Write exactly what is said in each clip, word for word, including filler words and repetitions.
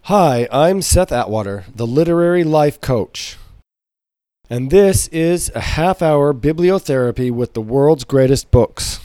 Hi, I'm Seth Atwater, the Literary Life Coach, and this is a half-hour bibliotherapy with the world's greatest books.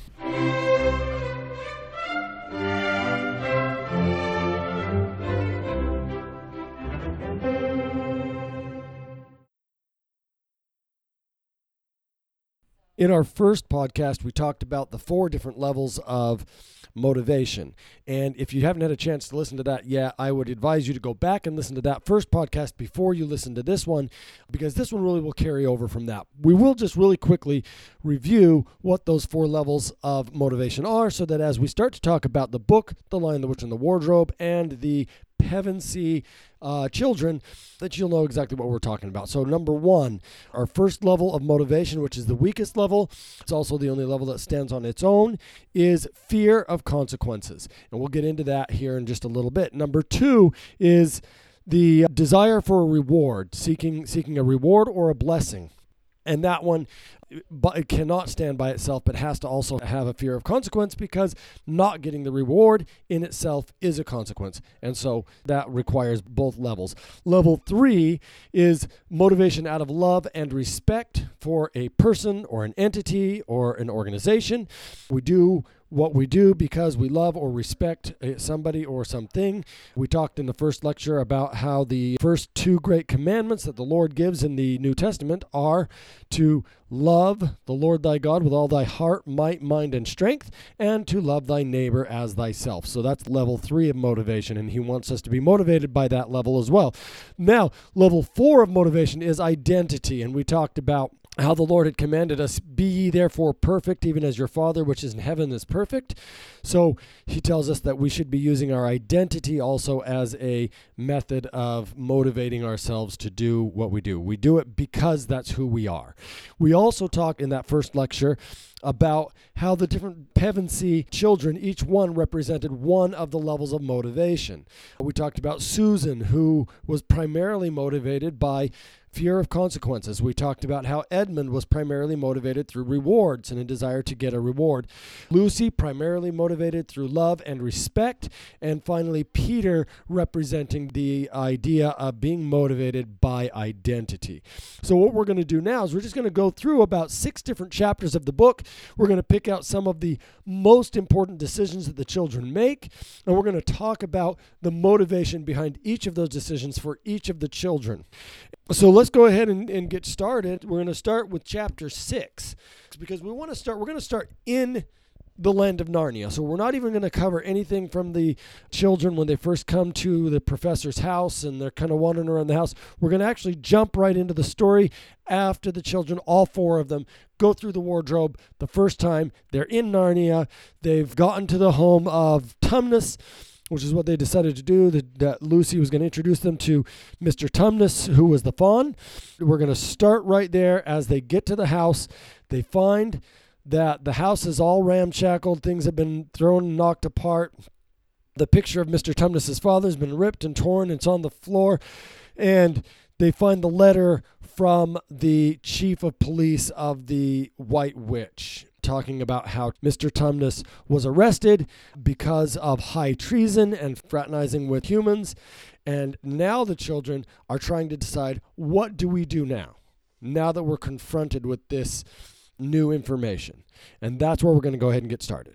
In our first podcast, we talked about the four different levels of motivation. And if you haven't had a chance to listen to that yet, I would advise you to go back and listen to that first podcast before you listen to this one, because this one really will carry over from that. We will just really quickly review what those four levels of motivation are, so that as we start to talk about the book, The Lion, the Witch, and the Wardrobe, and the Pevensey uh, children, that you'll know exactly what we're talking about. So number one, our first level of motivation, which is the weakest level, it's also the only level that stands on its own, is fear of consequences. And we'll get into that here in just a little bit. Number two is the desire for a reward, seeking seeking a reward or a blessing. And that one, but it cannot stand by itself, but has to also have a fear of consequence, because not getting the reward in itself is a consequence. And so that requires both levels. Level three is motivation out of love and respect for a person or an entity or an organization. We do what we do because we love or respect somebody or something. We talked in the first lecture about how the first two great commandments that the Lord gives in the New Testament are to love the Lord thy God with all thy heart, might, mind, and strength, and to love thy neighbor as thyself. So that's level three of motivation, and he wants us to be motivated by that level as well. Now, level four of motivation is identity, and we talked about how the Lord had commanded us, be ye therefore perfect, even as your Father which is in heaven is perfect. So he tells us that we should be using our identity also as a method of motivating ourselves to do what we do. We do it because that's who we are. We also talked in that first lecture about how the different Pevensey children, each one represented one of the levels of motivation. We talked about Susan, who was primarily motivated by fear of consequences. We talked about how Edmund was primarily motivated through rewards and a desire to get a reward. Lucy primarily motivated through love and respect. And finally, Peter representing the idea of being motivated by identity. So what we're going to do now is we're just going to go through about six different chapters of the book. We're going to pick out some of the most important decisions that the children make, and we're going to talk about the motivation behind each of those decisions for each of the children. So let's go ahead and, and get started. We're going to start with chapter six, because we want to start, we're going to start in the land of Narnia. So we're not even going to cover anything from the children when they first come to the professor's house and they're kind of wandering around the house. We're going to actually jump right into the story after the children, all four of them, go through the wardrobe the first time. They're in Narnia. They've gotten to the home of Tumnus, which is what they decided to do, that, that Lucy was going to introduce them to Mister Tumnus, who was the fawn. We're going to start right there. As they get to the house, they find that the house is all ramshackled. Things have been thrown and knocked apart. The picture of Mister Tumnus's father has been ripped and torn. It's on the floor. And they find the letter from the chief of police of the White Witch, talking about how Mister Tumnus was arrested because of high treason and fraternizing with humans. And now the children are trying to decide, what do we do now? Now that we're confronted with this new information. And that's where we're going to go ahead and get started.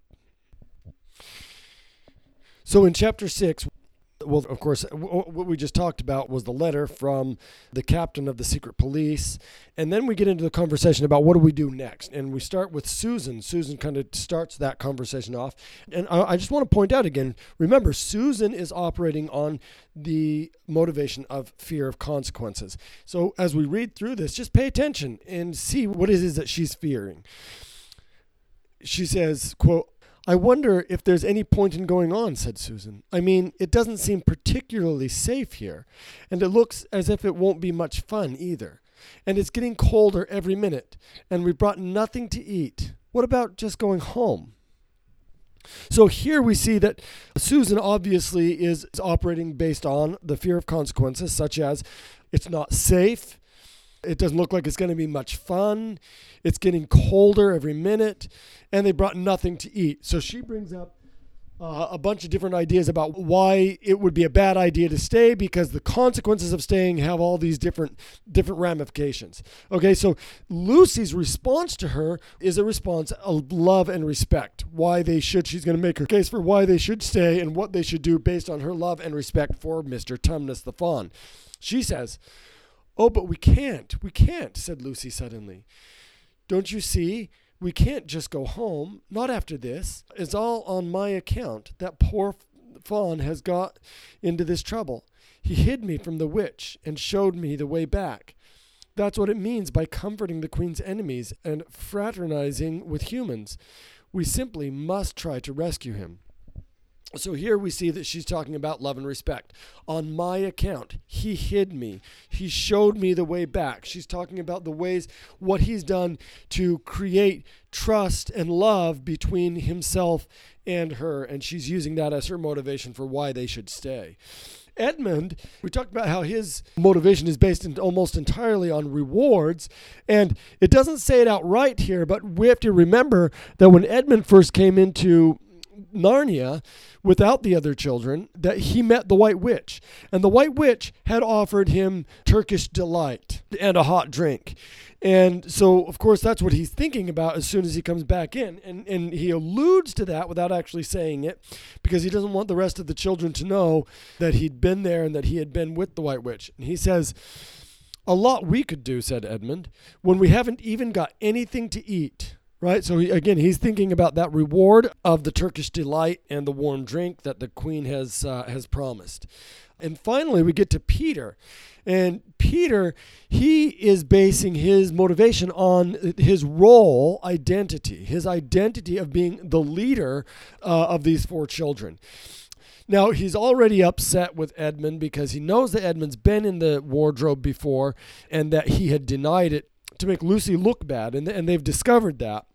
So in chapter six, well, of course, what we just talked about was the letter from the captain of the secret police. And then we get into the conversation about what do we do next. And we start with Susan. Susan kind of starts that conversation off. And I just want to point out again, remember, Susan is operating on the motivation of fear of consequences. So as we read through this, just pay attention and see what it is that she's fearing. She says, quote, "I wonder if there's any point in going on," said Susan. "I mean, it doesn't seem particularly safe here, and it looks as if it won't be much fun either. And it's getting colder every minute, and we brought nothing to eat. What about just going home?" So here we see that Susan obviously is operating based on the fear of consequences, such as it's not safe, it doesn't look like it's going to be much fun, it's getting colder every minute, and they brought nothing to eat. So she brings up uh, a bunch of different ideas about why it would be a bad idea to stay, because the consequences of staying have all these different different ramifications. Okay, so Lucy's response to her is a response of love and respect. Why they should, she's going to make her case for why they should stay and what they should do based on her love and respect for Mister Tumnus the fawn. She says, "Oh, but we can't, we can't," said Lucy suddenly. "Don't you see? We can't just go home, not after this. It's all on my account. That poor fawn has got into this trouble. He hid me from the witch and showed me the way back. That's what it means by comforting the queen's enemies and fraternizing with humans. We simply must try to rescue him." So here we see that she's talking about love and respect. On my account, he hid me. He showed me the way back. She's talking about the ways, what he's done to create trust and love between himself and her. And she's using that as her motivation for why they should stay. Edmund, we talked about how his motivation is based in almost entirely on rewards, and it doesn't say it outright here, but we have to remember that when Edmund first came into Narnia without the other children, that he met the White Witch, and the White Witch had offered him Turkish delight and a hot drink. And so, of course, that's what he's thinking about as soon as he comes back in. And, and he alludes to that without actually saying it, because he doesn't want the rest of the children to know that he'd been there and that he had been with the White Witch. And he says, "A lot we could do," said Edmund, "when we haven't even got anything to eat." Right? So he, again, he's thinking about that reward of the Turkish delight and the warm drink that the queen has uh, has promised. And finally, we get to Peter. And Peter, he is basing his motivation on his role identity, his identity of being the leader uh, of these four children. Now, he's already upset with Edmund because he knows that Edmund's been in the wardrobe before and that he had denied it to make Lucy look bad, and, and they've discovered that.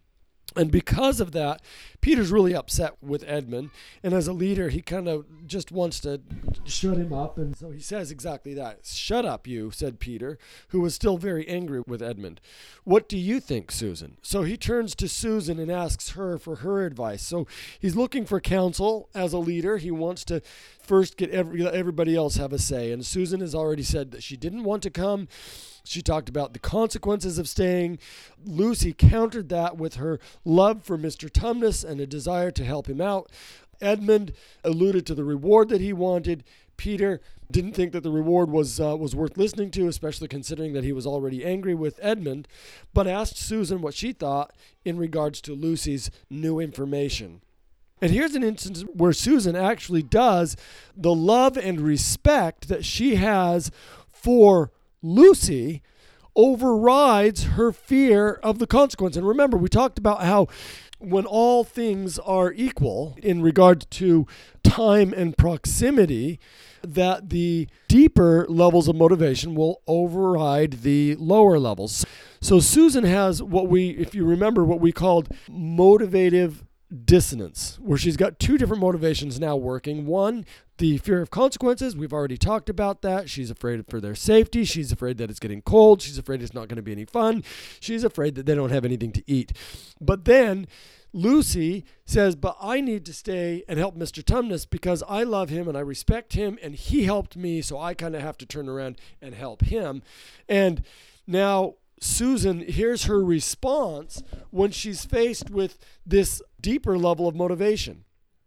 And because of that, Peter's really upset with Edmund. And as a leader, he kind of just wants to shut him up. And so he says exactly that. "Shut up, you," said Peter, who was still very angry with Edmund. "What do you think, Susan?" So he turns to Susan and asks her for her advice. So he's looking for counsel as a leader. He wants to first get every, everybody else have a say. And Susan has already said that she didn't want to come. She talked about the consequences of staying. Lucy countered that with her love for Mister Tumnus and a desire to help him out. Edmund alluded to the reward that he wanted. Peter didn't think that the reward was uh, was worth listening to, especially considering that he was already angry with Edmund, but asked Susan what she thought in regards to Lucy's new information. And here's an instance where Susan actually does the love and respect that she has for Lucy overrides her fear of the consequence. And remember, we talked about how when all things are equal in regard to time and proximity, that the deeper levels of motivation will override the lower levels. So Susan has what we, if you remember, what we called motivative dissonance, where she's got two different motivations now working. One, the fear of consequences. We've already talked about that. She's afraid for their safety. She's afraid that it's getting cold. She's afraid it's not going to be any fun. She's afraid that they don't have anything to eat. But then Lucy says, "But I need to stay and help Mister Tumnus because I love him and I respect him and he helped me, so I kind of have to turn around and help him." And now Susan, here's her response when she's faced with this deeper level of motivation.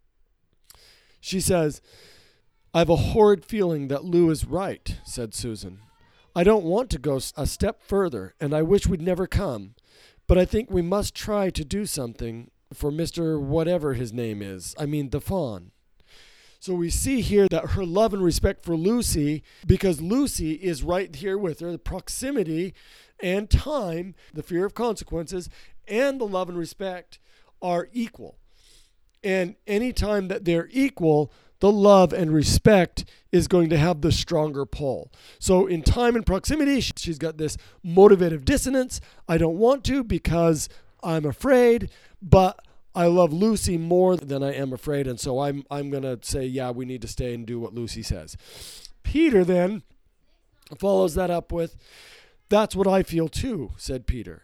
She says, "I have a horrid feeling that Lou is right," said Susan. "I don't want to go a step further, and I wish we'd never come. But I think we must try to do something for Mister whatever his name is. I mean, the fawn." So we see here that her love and respect for Lucy, because Lucy is right here with her, the proximity and time, the fear of consequences, and the love and respect are equal. And anytime that they're equal, the love and respect is going to have the stronger pull. So in time and proximity, she's got this motivative dissonance. I don't want to because I'm afraid, but I love Lucy more than I am afraid, and so I'm I'm going to say, yeah, we need to stay and do what Lucy says. Peter then follows that up with, "That's what I feel too," said Peter.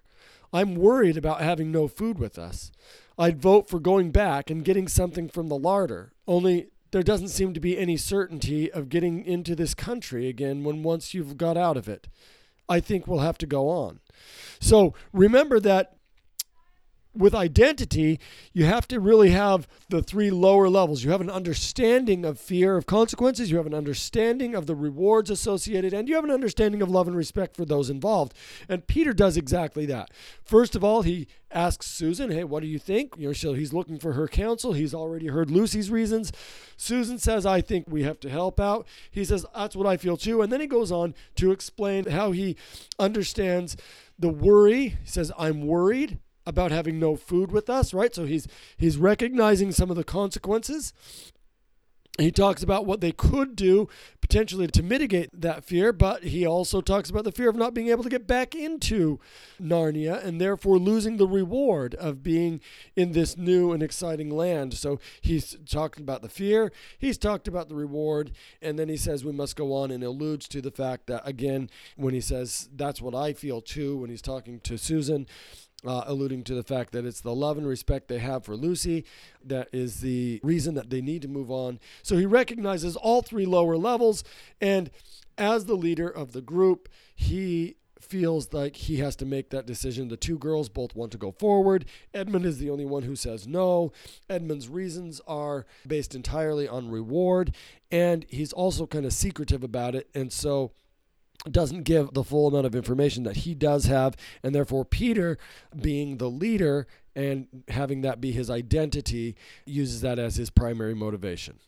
I'm worried about having no food with us. I'd vote for going back and getting something from the larder, only there doesn't seem to be any certainty of getting into this country again when once you've got out of it. I think we'll have to go on. So remember that with identity, you have to really have the three lower levels. You have an understanding of fear of consequences, you have an understanding of the rewards associated, and you have an understanding of love and respect for those involved. And Peter does exactly that. First of all, he asks Susan, hey, what do you think? You know, so he's looking for her counsel. He's already heard Lucy's reasons. Susan says, I think we have to help out. He says, that's what I feel too. And then he goes on to explain how he understands the worry. He says, I'm worried about having no food with us, right? So he's he's recognizing some of the consequences. He talks about what they could do potentially to mitigate that fear, but he also talks about the fear of not being able to get back into Narnia and therefore losing the reward of being in this new and exciting land. So he's talking about the fear, he's talked about the reward, and then he says we must go on and alludes to the fact that, again, when he says that's what I feel too, when he's talking to Susan, Uh, alluding to the fact that it's the love and respect they have for Lucy that is the reason that they need to move on. So he recognizes all three lower levels, and as the leader of the group, he feels like he has to make that decision. The two girls both want to go forward. Edmund is the only one who says no. Edmund's reasons are based entirely on reward, and he's also kind of secretive about it, and so doesn't give the full amount of information that he does have, and therefore Peter, being the leader and having that be his identity, uses that as his primary motivation.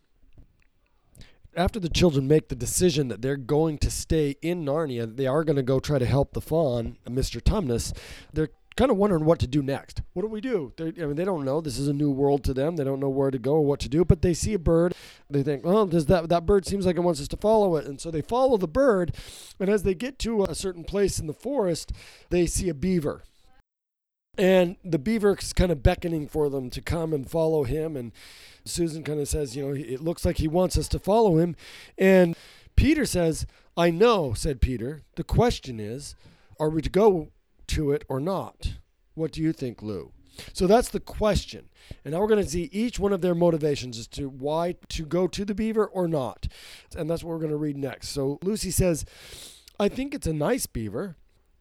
After the children make the decision that they're going to stay in Narnia, they are going to go try to help the fawn, Mister Tumnus, they're kind of wondering what to do next. What do we do? They, I mean, they don't know. This is a new world to them. They don't know where to go or what to do, but they see a bird. They think, well, does that, that bird seems like it wants us to follow it. And so they follow the bird, and as they get to a certain place in the forest, they see a beaver. And the beaver is kind of beckoning for them to come and follow him. And Susan kind of says, you know, it looks like he wants us to follow him. And Peter says, I know, said Peter. The question is, are we to go to it or not? What do you think, Lou? So that's the question. And now we're going to see each one of their motivations as to why to go to the beaver or not. And that's what we're going to read next. So Lucy says, I think it's a nice beaver.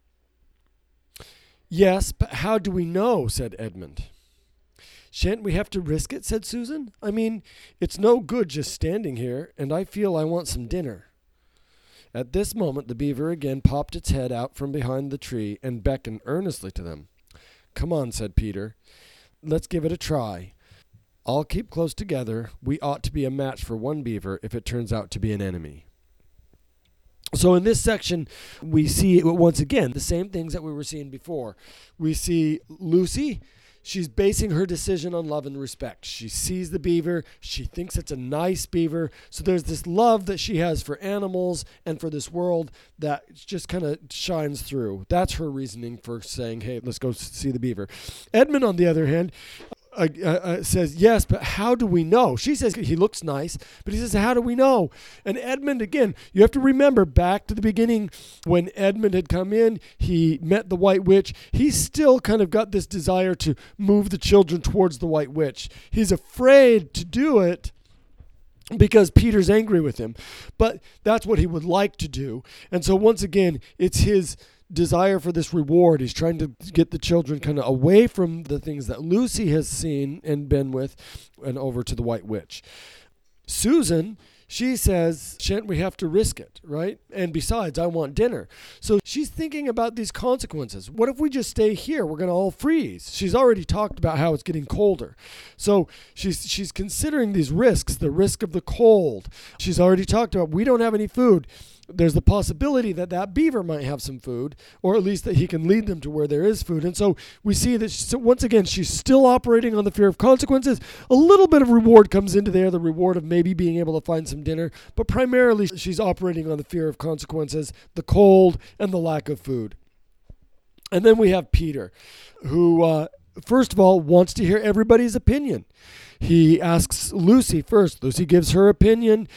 Yes, but how do we know? Said Edmund. Shan't we have to risk it? Said Susan. I mean, it's no good just standing here, and I feel I want some dinner. At this moment, the beaver again popped its head out from behind the tree and beckoned earnestly to them. Come on, said Peter. Let's give it a try. All keep close together. We ought to be a match for one beaver if it turns out to be an enemy. So in this section, we see, once again, the same things that we were seeing before. We see Lucy. She's basing her decision on love and respect. She sees the beaver. She thinks it's a nice beaver. So there's this love that she has for animals and for this world that just kind of shines through. That's her reasoning for saying, hey, let's go see the beaver. Edmund, on the other hand, Uh, uh, says, yes, but how do we know? She says he looks nice, but he says, how do we know? And Edmund, again, you have to remember back to the beginning when Edmund had come in, he met the White Witch. He's still kind of got this desire to move the children towards the White Witch. He's afraid to do it because Peter's angry with him, but that's what he would like to do. And so once again, it's his desire for this reward. He's trying to get the children kind of away from the things that Lucy has seen and been with and over to the White Witch. Susan, she says, shan't we have to risk it, right? And besides, I want dinner. So she's thinking about these consequences. What if we just stay here? We're going to all freeze. She's already talked about how it's getting colder. So she's she's considering these risks, the risk of the cold. She's already talked about we don't have any food. There's the possibility that that beaver might have some food, or at least that he can lead them to where there is food. And so we see that, she, once again, she's still operating on the fear of consequences. A little bit of reward comes into there, the reward of maybe being able to find some dinner, but primarily she's operating on the fear of consequences, the cold, and the lack of food. And then we have Peter, who, uh, first of all, wants to hear everybody's opinion. He asks Lucy first. Lucy gives her opinion.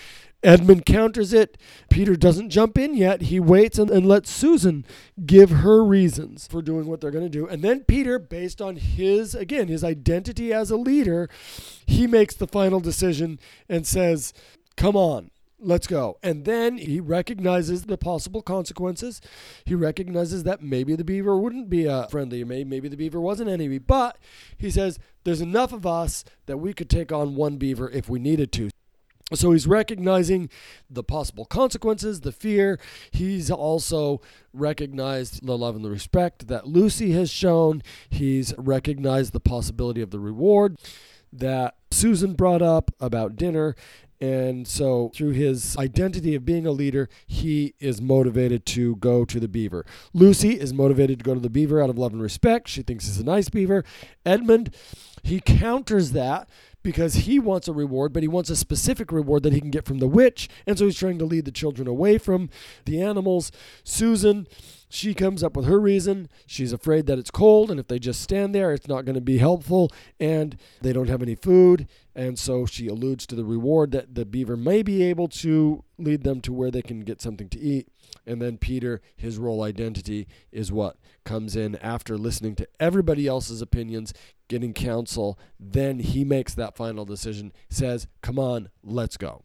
Edmund counters it. Peter doesn't jump in yet. He waits and, and lets Susan give her reasons for doing what they're going to do. And then Peter, based on his, again, his identity as a leader, he makes the final decision and says, come on, let's go. And then he recognizes the possible consequences. He recognizes that maybe the beaver wouldn't be a friendly, maybe, maybe the beaver wasn't an enemy. But he says, there's enough of us that we could take on one beaver if we needed to. So he's recognizing the possible consequences, the fear. He's also recognized the love and the respect that Lucy has shown. He's recognized the possibility of the reward that Susan brought up about dinner. And so through his identity of being a leader, he is motivated to go to the beaver. Lucy is motivated to go to the beaver out of love and respect. She thinks he's a nice beaver. Edmund, he counters that because he wants a reward, but he wants a specific reward that he can get from the witch. And so he's trying to lead the children away from the animals. Susan, she comes up with her reason. She's afraid that it's cold, and if they just stand there, it's not going to be helpful, and they don't have any food. And so she alludes to the reward that the beaver may be able to lead them to where they can get something to eat. And then Peter, his role identity is what comes in after listening to everybody else's opinions, getting counsel. Then he makes that final decision, says, come on, let's go.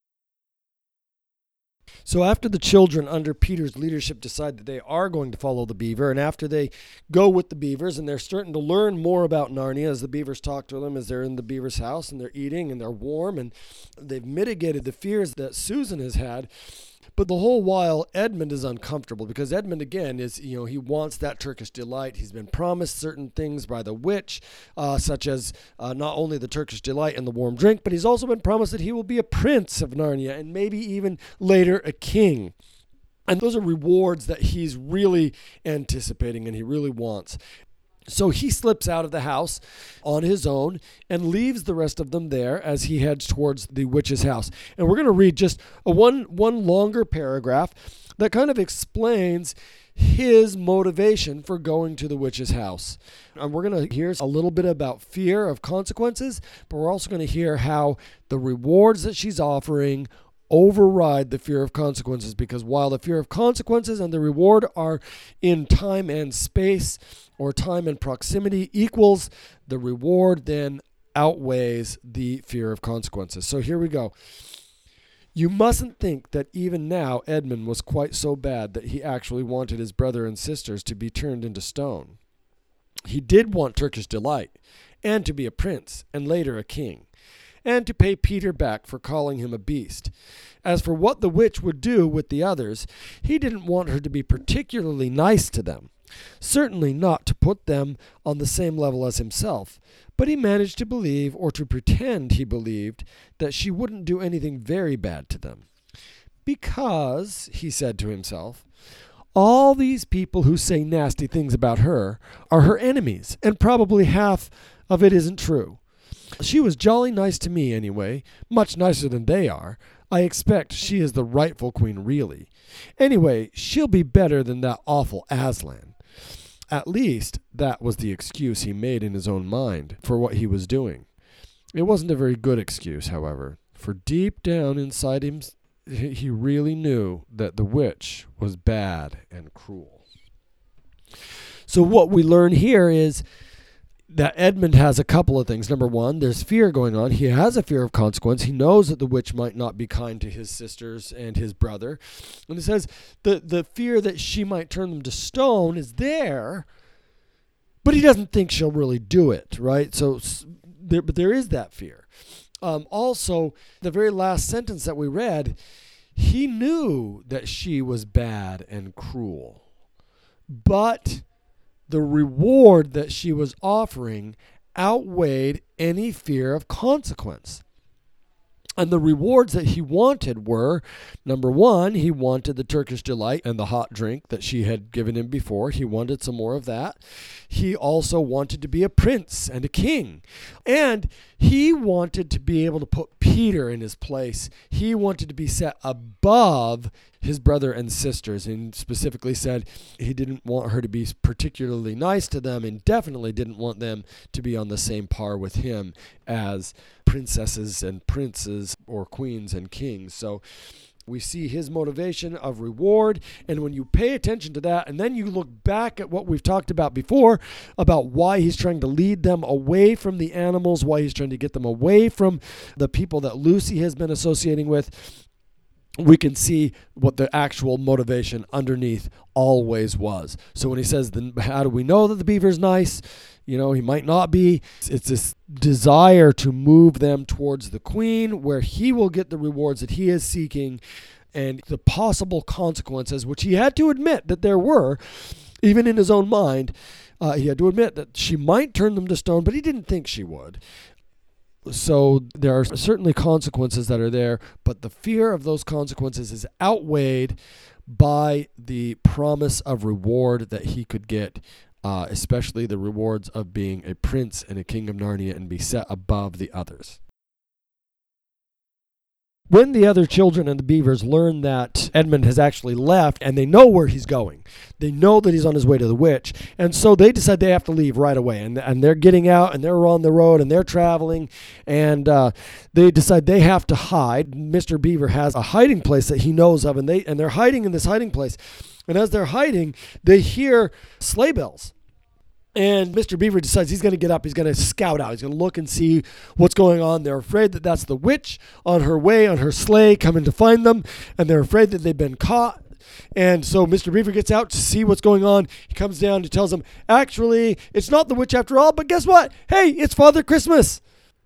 So after the children under Peter's leadership decide that they are going to follow the beaver, and after they go with the beavers and they're starting to learn more about Narnia as the beavers talk to them, as they're in the beaver's house and they're eating and they're warm and they've mitigated the fears that Susan has had. But the whole while, Edmund is uncomfortable because Edmund, again, is, you know, he wants that Turkish delight. He's been promised certain things by the witch, uh, such as uh, not only the Turkish delight and the warm drink, but he's also been promised that he will be a prince of Narnia and maybe even later a king. And those are rewards that he's really anticipating and he really wants. So he slips out of the house on his own and leaves the rest of them there as he heads towards the witch's house. And we're going to read just a one one longer paragraph that kind of explains his motivation for going to the witch's house. And we're going to hear a little bit about fear of consequences, but we're also going to hear how the rewards that she's offering override the fear of consequences, because while the fear of consequences and the reward are in time and space, or time and proximity equals, the reward then outweighs the fear of consequences. So here we go. You mustn't think that even now Edmund was quite so bad that he actually wanted his brother and sisters to be turned into stone. He did want Turkish delight, and to be a prince, and later a king, and to pay Peter back for calling him a beast. As for what the witch would do with the others, he didn't want her to be particularly nice to them. Certainly not to put them on the same level as himself, but he managed to believe, or to pretend he believed, that she wouldn't do anything very bad to them. Because, he said to himself, all these people who say nasty things about her are her enemies, and probably half of it isn't true. She was jolly nice to me anyway, much nicer than they are. I expect she is the rightful queen really. Anyway, she'll be better than that awful Aslan. At least, that was the excuse he made in his own mind for what he was doing. It wasn't a very good excuse, however, for deep down inside him, he really knew that the witch was bad and cruel. So what we learn here is that Edmund has a couple of things. Number one, there's fear going on. He has a fear of consequence. He knows that the witch might not be kind to his sisters and his brother. And it says the, the fear that she might turn them to stone is there, but he doesn't think she'll really do it, right? So, there, but there is that fear. Um, also, the very last sentence that we read, he knew that she was bad and cruel, but the reward that she was offering outweighed any fear of consequence. And the rewards that he wanted were, number one, he wanted the Turkish delight and the hot drink that she had given him before. He wanted some more of that. He also wanted to be a prince and a king. And he wanted to be able to put Peter in his place. He wanted to be set above his brother and sisters, and specifically said he didn't want her to be particularly nice to them, and definitely didn't want them to be on the same par with him as princesses and princes princes or queens and kings. So we see his motivation of reward, and when you pay attention to that, and then you look back at what we've talked about before, about why he's trying to lead them away from the animals, why he's trying to get them away from the people that Lucy has been associating with, we can see what the actual motivation underneath always was. So when he says, then how do we know that the beaver's nice? You know, he might not be. It's this desire to move them towards the queen, where he will get the rewards that he is seeking, and the possible consequences, which he had to admit that there were, even in his own mind. Uh, he had to admit that she might turn them to stone, but he didn't think she would. So there are certainly consequences that are there, but the fear of those consequences is outweighed by the promise of reward that he could get, uh, especially the rewards of being a prince in a king of Narnia and be set above the others. When the other children and the beavers learn that Edmund has actually left, and they know where he's going, they know that he's on his way to the witch, and so they decide they have to leave right away, and and they're getting out, and they're on the road, and they're traveling, and uh, they decide they have to hide. Mister Beaver has a hiding place that he knows of, and they and they're hiding in this hiding place, and as they're hiding, they hear sleigh bells. And Mister Beaver decides he's going to get up. He's going to scout out. He's going to look and see what's going on. They're afraid that that's the witch on her way, on her sleigh, coming to find them. And they're afraid that they've been caught. And so Mister Beaver gets out to see what's going on. He comes down and tells them, actually, it's not the witch after all. But guess what? Hey, it's Father Christmas.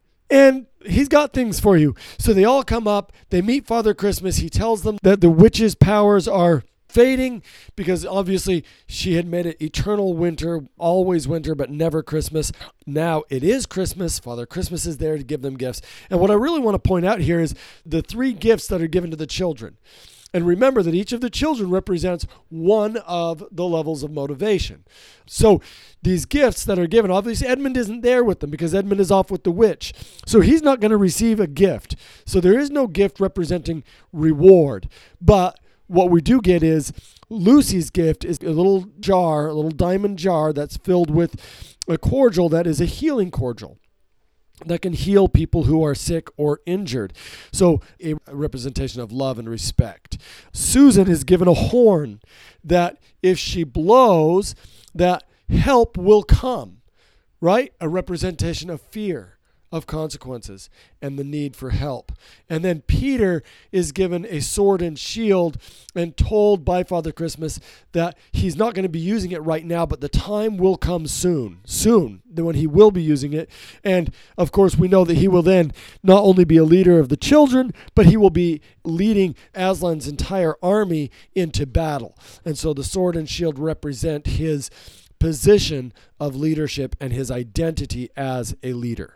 And he's got things for you. So they all come up. They meet Father Christmas. He tells them that the witch's powers are fading, because obviously she had made it eternal winter, always winter, but never Christmas. Now it is Christmas. Father Christmas is there to give them gifts. And what I really want to point out here is the three gifts that are given to the children. And remember that each of the children represents one of the levels of motivation. So these gifts that are given, obviously Edmund isn't there with them because Edmund is off with the witch. So he's not going to receive a gift. So there is no gift representing reward. But what we do get is Lucy's gift is a little jar, a little diamond jar that's filled with a cordial that is a healing cordial that can heal people who are sick or injured. So a representation of love and respect. Susan is given a horn that if she blows, that help will come, right? A representation of fear, of consequences, and the need for help. And then Peter is given a sword and shield and told by Father Christmas that he's not going to be using it right now, but the time will come soon, soon, when he will be using it. And of course, we know that he will then not only be a leader of the children, but he will be leading Aslan's entire army into battle. And so the sword and shield represent his position of leadership and his identity as a leader.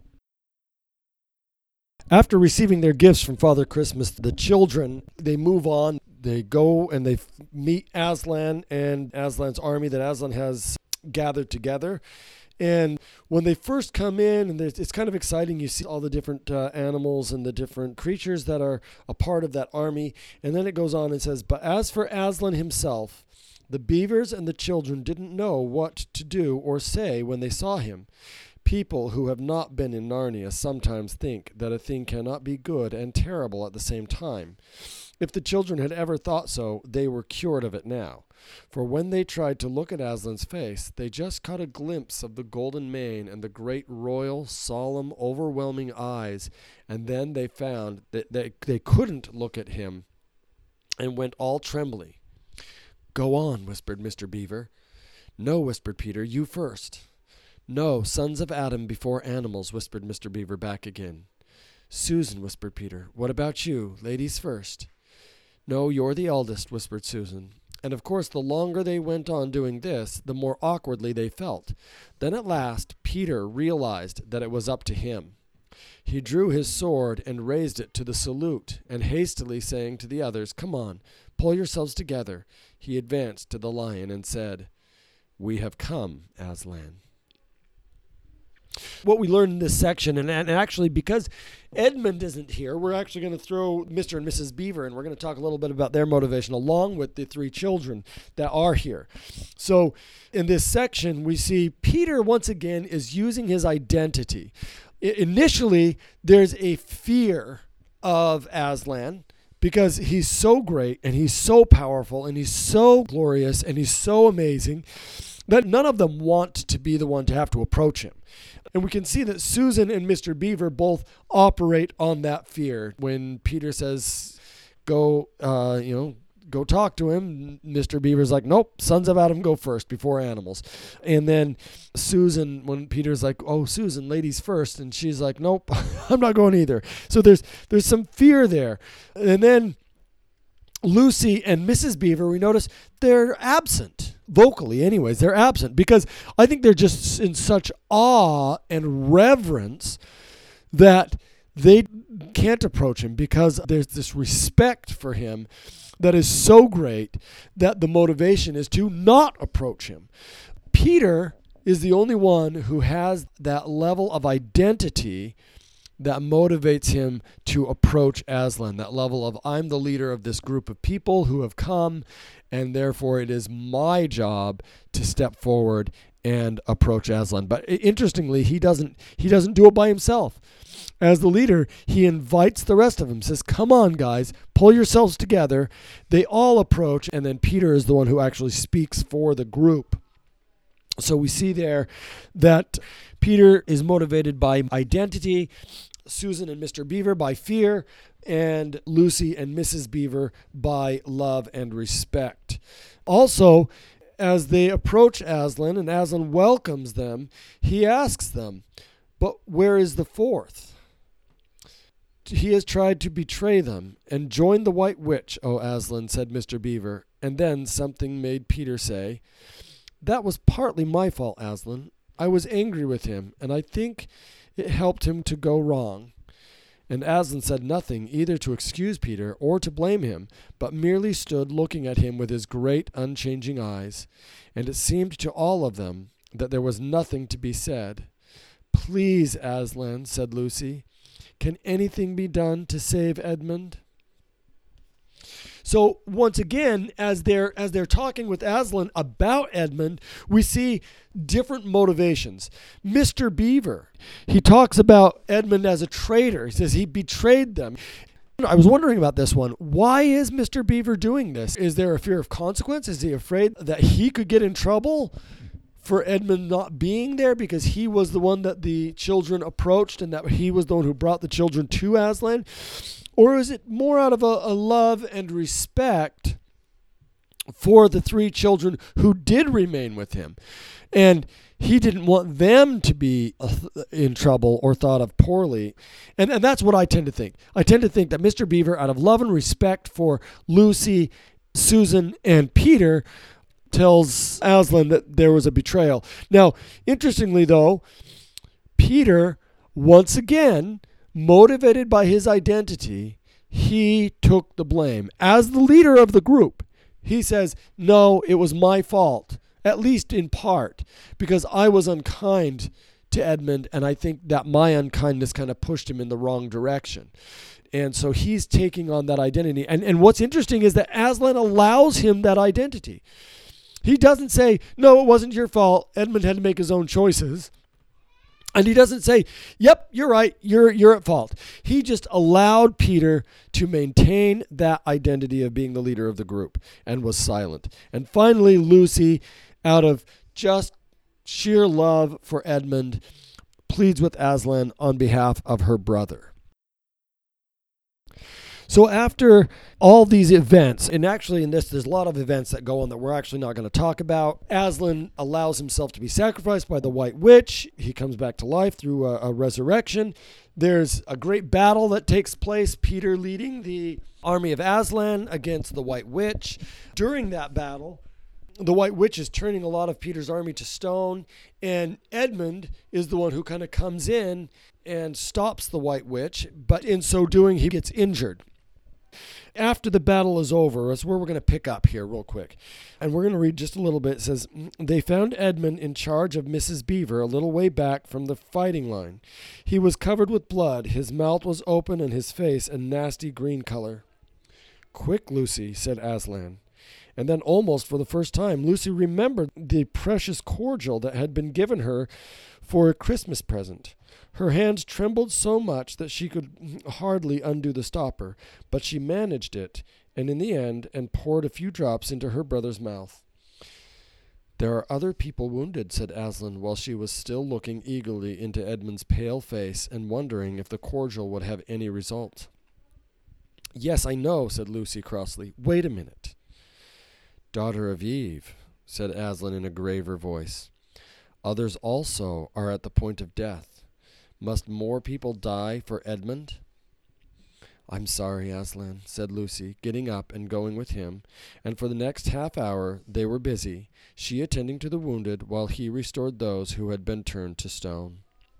After receiving their gifts from Father Christmas, the children, they move on. They go and they meet Aslan and Aslan's army that Aslan has gathered together. And when they first come in, and it's kind of exciting, you see all the different uh, animals and the different creatures that are a part of that army. And then it goes on and says, but as for Aslan himself, the beavers and the children didn't know what to do or say when they saw him. People who have not been in Narnia sometimes think that a thing cannot be good and terrible at the same time. If the children had ever thought so, they were cured of it now. For when they tried to look at Aslan's face, they just caught a glimpse of the golden mane and the great royal, solemn, overwhelming eyes, and then they found that they, they couldn't look at him and went all trembly. Go on, whispered Mister Beaver. No, whispered Peter, you first. No, sons of Adam before animals, whispered Mister Beaver back again. Susan, whispered Peter, what about you? Ladies first. No, you're the eldest, whispered Susan. And of course, the longer they went on doing this, the more awkwardly they felt. Then at last, Peter realized that it was up to him. He drew his sword and raised it to the salute, and hastily saying to the others, come on, pull yourselves together, he advanced to the lion and said, we have come, Aslan. What we learned in this section, and, and actually because Edmund isn't here, we're actually going to throw Mister and Missus Beaver, and we're going to talk a little bit about their motivation along with the three children that are here. So in this section, we see Peter once again is using his identity. I, initially, there's a fear of Aslan because he's so great and he's so powerful and he's so glorious and he's so amazing that none of them want to be the one to have to approach him. And we can see that Susan and Mister Beaver both operate on that fear. When Peter says, go, uh, you know, go talk to him, Mister Beaver's like, nope, sons of Adam go first before animals. And then Susan, when Peter's like, oh, Susan, ladies first, and she's like, nope, I'm not going either. So there's there's some fear there. And then Lucy and Missus Beaver, we notice they're absent. Vocally, anyways, they're absent because I think they're just in such awe and reverence that they can't approach him because there's this respect for him that is so great that the motivation is to not approach him. Peter is the only one who has that level of identity that motivates him to approach Aslan, that level of, I'm the leader of this group of people who have come, and therefore it is my job to step forward and approach Aslan. But interestingly, he doesn't he doesn't do it by himself. As the leader, he invites the rest of them, says, come on, guys, pull yourselves together. They all approach, and then Peter is the one who actually speaks for the group. So we see there that Peter is motivated by identity, Susan and Mister Beaver by fear, and Lucy and Missus Beaver by love and respect. Also, as they approach Aslan and Aslan welcomes them, he asks them, but where is the fourth? He has tried to betray them and join the White Witch, O Aslan, said Mister Beaver. And then something made Peter say, that was partly my fault, Aslan. I was angry with him, and I think it helped him to go wrong. And Aslan said nothing, either to excuse Peter or to blame him, but merely stood looking at him with his great unchanging eyes. And it seemed to all of them that there was nothing to be said. Please, Aslan, said Lucy, can anything be done to save Edmund? So once again, as they're as they're talking with Aslan about Edmund, we see different motivations. Mister Beaver, he talks about Edmund as a traitor. He says he betrayed them. I was wondering about this one. Why is Mister Beaver doing this? Is there a fear of consequence? Is he afraid that he could get in trouble for Edmund not being there because he was the one that the children approached and that he was the one who brought the children to Aslan? Or is it more out of a, a love and respect for the three children who did remain with him? And he didn't want them to be in trouble or thought of poorly. And, and that's what I tend to think. I tend to think that Mister Beaver, out of love and respect for Lucy, Susan, and Peter, tells Aslan that there was a betrayal. Now, interestingly, though, Peter, once again, motivated by his identity, he took the blame. As the leader of the group, he says, no, it was my fault, at least in part, because I was unkind to Edmund, and I think that my unkindness kind of pushed him in the wrong direction. And so he's taking on that identity. And, and what's interesting is that Aslan allows him that identity. He doesn't say, no, it wasn't your fault. Edmund had to make his own choices. And he doesn't say, yep, you're right, you're you're at fault. He just allowed Peter to maintain that identity of being the leader of the group and was silent. And finally, Lucy, out of just sheer love for Edmund, pleads with Aslan on behalf of her brother. So after all these events, and actually in this, there's a lot of events that go on that we're actually not going to talk about. Aslan allows himself to be sacrificed by the White Witch. He comes back to life through a, a resurrection. There's a great battle that takes place, Peter leading the army of Aslan against the White Witch. During that battle, the White Witch is turning a lot of Peter's army to stone, and Edmund is the one who kind of comes in and stops the White Witch, but in so doing, he gets injured. After the battle is over, that's where we're going to pick up here real quick. And we're going to read just a little bit. It says, they found Edmund in charge of Missus Beaver a little way back from the fighting line. He was covered with blood. His mouth was open and his face a nasty green color. Quick, Lucy, said Aslan. And then almost for the first time, Lucy remembered the precious cordial that had been given her for a Christmas present. Her hands trembled so much that she could hardly undo the stopper, but she managed it, and in the end, and poured a few drops into her brother's mouth. "There are other people wounded," said Aslan, while she was still looking eagerly into Edmund's pale face and wondering if the cordial would have any result. "Yes, I know," said Lucy crossly. "Wait a minute." "Daughter of Eve," said Aslan in a graver voice, "others also are at the point of death. Must more people die for Edmund?" "I'm sorry, Aslan," said Lucy, getting up and going with him, and for the next half hour they were busy, she attending to the wounded while he restored those who had been turned to stone.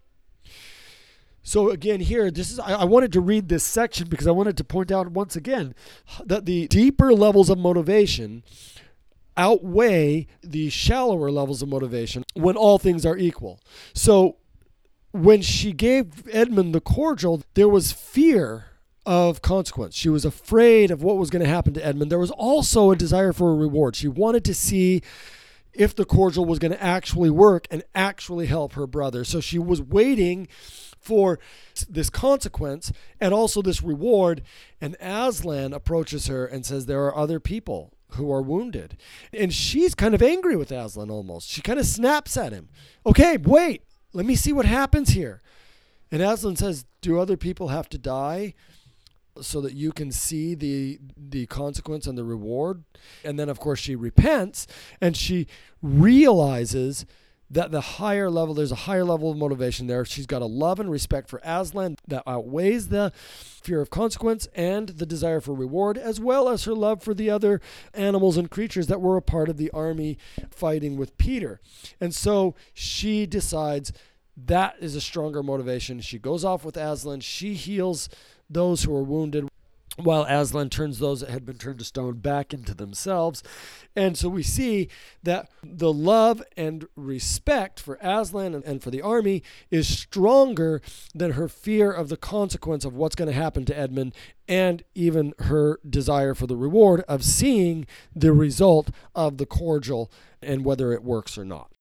So again here, this is I, I wanted to read this section because I wanted to point out once again that the deeper levels of motivation outweigh the shallower levels of motivation when all things are equal. So when she gave Edmund the cordial, there was fear of consequence. She was afraid of what was going to happen to Edmund. There was also a desire for a reward. She wanted to see if the cordial was going to actually work and actually help her brother. So she was waiting for this consequence and also this reward. And Aslan approaches her and says, there are other people who are wounded. And she's kind of angry with Aslan almost. She kind of snaps at him. Okay, wait, let me see what happens here. And Aslan says, do other people have to die so that you can see the the consequence and the reward? And then, of course, she repents and she realizes that the higher level, there's a higher level of motivation there. She's got a love and respect for Aslan that outweighs the fear of consequence and the desire for reward, as well as her love for the other animals and creatures that were a part of the army fighting with Peter. And so she decides that is a stronger motivation. She goes off with Aslan. She heals those who are wounded, while Aslan turns those that had been turned to stone back into themselves. And so we see that the love and respect for Aslan and, and for the army is stronger than her fear of the consequence of what's going to happen to Edmund, and even her desire for the reward of seeing the result of the cordial and whether it works or not.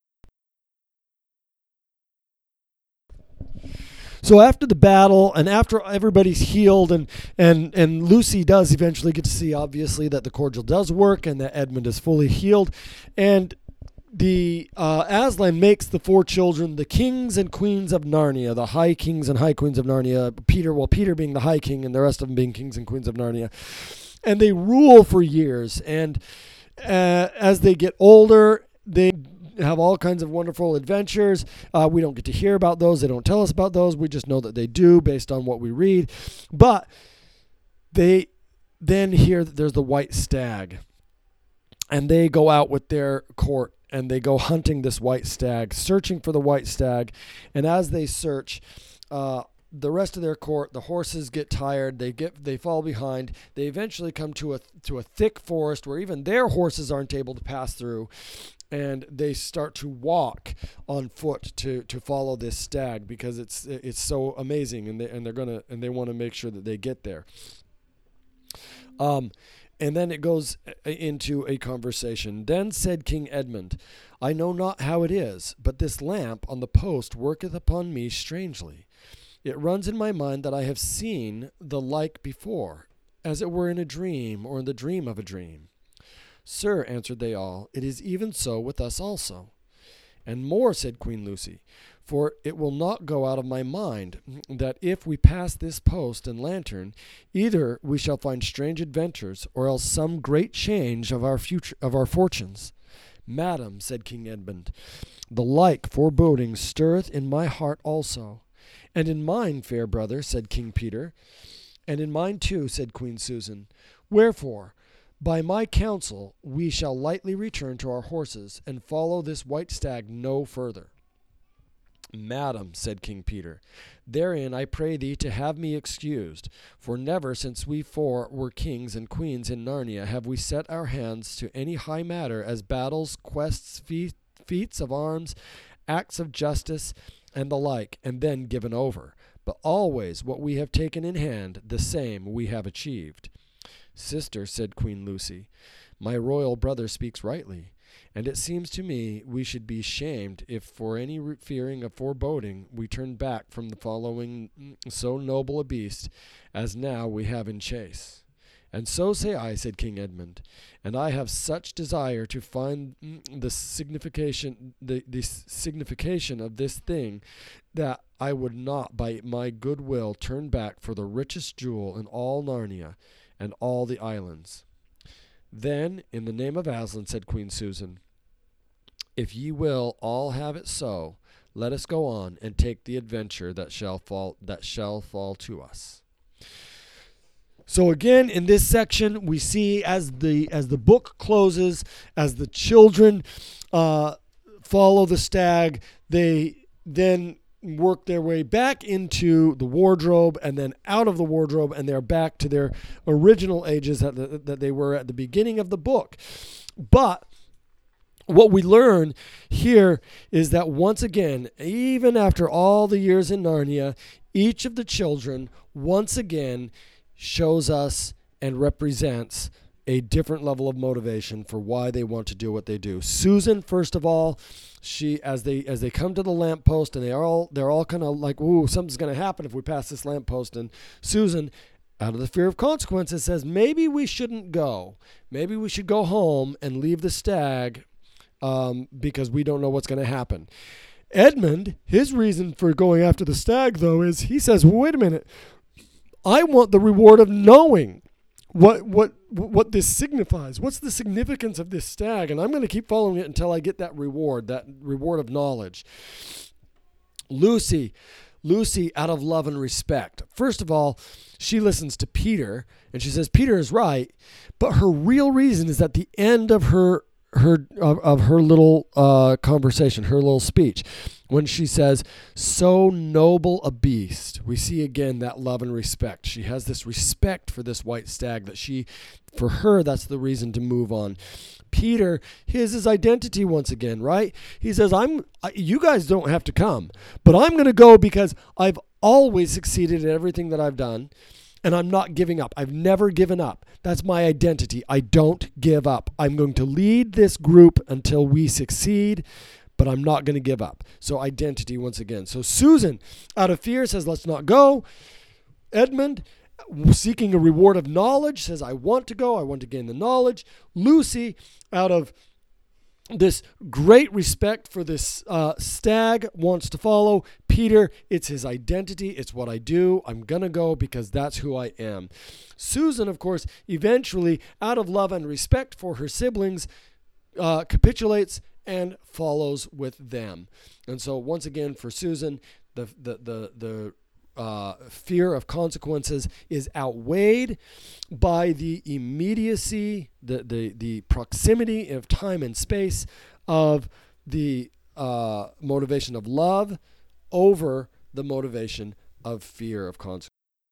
So after the battle and after everybody's healed and, and, and Lucy does eventually get to see, obviously, that the cordial does work and that Edmund is fully healed. And the uh, Aslan makes the four children the kings and queens of Narnia, the high kings and high queens of Narnia. Peter, well, Peter being the high king and the rest of them being kings and queens of Narnia. And they rule for years. And uh, as they get older, they have all kinds of wonderful adventures. Uh, we don't get to hear about those. They don't tell us about those. We just know that they do based on what we read. But they then hear that there's the white stag. And they go out with their court and they go hunting this white stag, searching for the white stag. And as they search, uh, the rest of their court, the horses get tired. They get they fall behind. They eventually come to a to a thick forest where even their horses aren't able to pass through. And they start to walk on foot to, to follow this stag because it's it's so amazing, and they and they're gonna and they want to make sure that they get there. Um, and then it goes into a conversation. Then said King Edmund, I know not how it is, but this lamp on the post worketh upon me strangely. It runs in my mind that I have seen the like before, as it were in a dream or in the dream of a dream. Sir, answered they all, it is even so with us also. And more, said Queen Lucy, for it will not go out of my mind that if we pass this post and lantern, either we shall find strange adventures, or else some great change of our future of our fortunes. Madam, said King Edmund, the like foreboding stirreth in my heart also. And in mine, fair brother, said King Peter. And in mine too, said Queen Susan. Wherefore, by my counsel, we shall lightly return to our horses, and follow this white stag no further. Madam, said King Peter, therein I pray thee to have me excused, for never since we four were kings and queens in Narnia have we set our hands to any high matter as battles, quests, fe- feats of arms, acts of justice, and the like, and then given over. But always what we have taken in hand, the same we have achieved. "Sister," said Queen Lucy, "my royal brother speaks rightly, and it seems to me we should be shamed if for any fearing of foreboding we turn back from the following so noble a beast as now we have in chase." "And so say I," said King Edmund, "and I have such desire to find the signification the, the signification of this thing that I would not by my good will turn back for the richest jewel in all Narnia and all the islands." "Then, in the name of Aslan," said Queen Susan, "if ye will all have it so, let us go on and take the adventure that shall fall that shall fall to us." So again, in this section, we see as the as the book closes, as the children uh, follow the stag, they then work their way back into the wardrobe and then out of the wardrobe, and they're back to their original ages that, the, that they were at the beginning of the book. But what we learn here is that once again, even after all the years in Narnia, each of the children once again shows us and represents a different level of motivation for why they want to do what they do. Susan, first of all, she as they as they come to the lamppost, and they are all they're all kind of like, "Ooh, something's going to happen if we pass this lamppost." And Susan, out of the fear of consequences, says, "Maybe we shouldn't go. Maybe we should go home and leave the stag um, because we don't know what's going to happen." Edmund, his reason for going after the stag, though, is he says, well, "Wait a minute. I want the reward of knowing what what what this signifies. What's the significance of this stag? And I'm going to keep following it until I get that reward, that reward of knowledge." Lucy, Lucy, out of love and respect. First of all, she listens to Peter, and she says Peter is right, but her real reason is at the end of her her of, of her little uh, conversation, her little speech, when she says, "So noble a beast." We see again that love and respect. She has this respect for this white stag that she, for her, that's the reason to move on. Peter, his his identity once again, right? He says, "I'm. You guys don't have to come, but I'm going to go because I've always succeeded at everything that I've done. And I'm not giving up. I've never given up. That's my identity. I don't give up. I'm going to lead this group until we succeed, but I'm not going to give up." So identity once again. So Susan, out of fear, says, "Let's not go." Edmund, seeking a reward of knowledge, says, "I want to go. I want to gain the knowledge." Lucy, out of this great respect for this uh, stag, wants to follow. Peter, it's his identity. It's what I do. I'm going to go because that's who I am. Susan, of course, eventually, out of love and respect for her siblings, uh, capitulates and follows with them. And so once again, for Susan, the the the the Uh, fear of consequences is outweighed by the immediacy, the the, the proximity of time and space of the uh, motivation of love over the motivation of fear of consequences.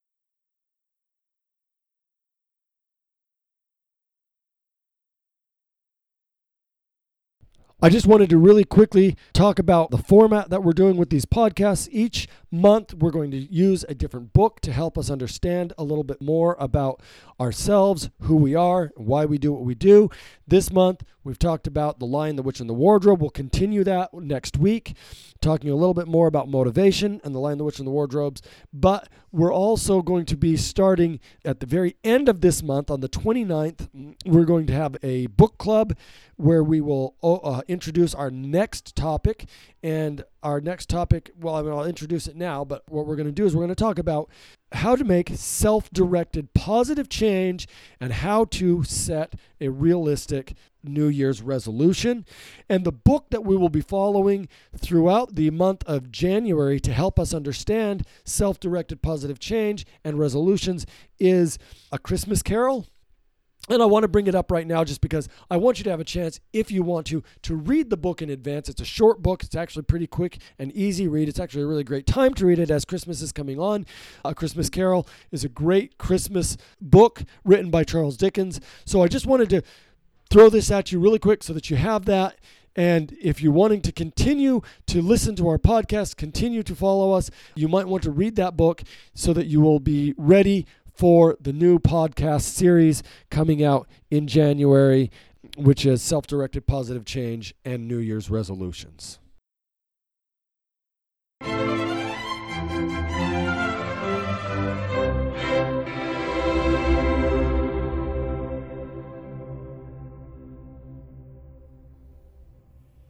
I just wanted to really quickly talk about the format that we're doing with these podcasts. Each month, we're going to use a different book to help us understand a little bit more about ourselves, who we are, why we do what we do. This month, we've talked about The Lion, the Witch, and the Wardrobe. We'll continue that next week, talking a little bit more about motivation and The Lion, the Witch, and the Wardrobes. But we're also going to be starting at the very end of this month, on the twenty-ninth, we're going to have a book club where we will uh, introduce our next topic. And our next topic, well, I mean, I'll introduce it now, but what we're going to do is we're going to talk about how to make self-directed positive change and how to set a realistic New Year's resolution. And the book that we will be following throughout the month of January to help us understand self-directed positive change and resolutions is A Christmas Carol. And I want to bring it up right now just because I want you to have a chance, if you want to, to read the book in advance. It's a short book. It's actually pretty quick and easy read. It's actually a really great time to read it as Christmas is coming on. A Christmas Carol is a great Christmas book written by Charles Dickens. So I just wanted to throw this at you really quick so that you have that. And if you're wanting to continue to listen to our podcast, continue to follow us, you might want to read that book so that you will be ready for the new podcast series coming out in January, which is Self-Directed Positive Change and New Year's Resolutions.